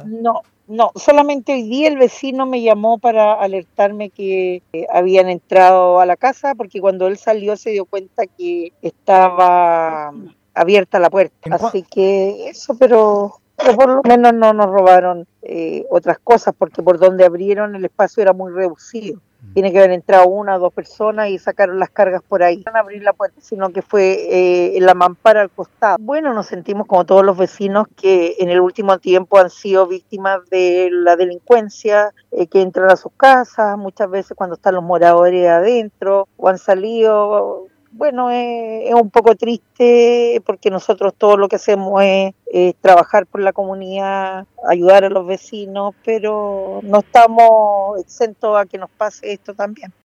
No, no, solamente hoy día el vecino me llamó para alertarme que habían entrado a la casa porque cuando él salió se dio cuenta que estaba abierta la puerta. ¿En, cua- Así que eso, pero por lo menos no nos robaron otras cosas porque por donde abrieron el espacio era muy reducido. Tiene que haber entrado una o dos personas y sacaron las cargas por ahí. No abrir la puerta, sino que fue en la mampara al costado. Bueno, nos sentimos como todos los vecinos que en el último tiempo han sido víctimas de la delincuencia, que entran a sus casas, muchas veces cuando están los moradores adentro o han salido. Bueno, es un poco triste porque nosotros todo lo que hacemos es trabajar por la comunidad, ayudar a los vecinos, pero no estamos exentos a que nos pase esto también.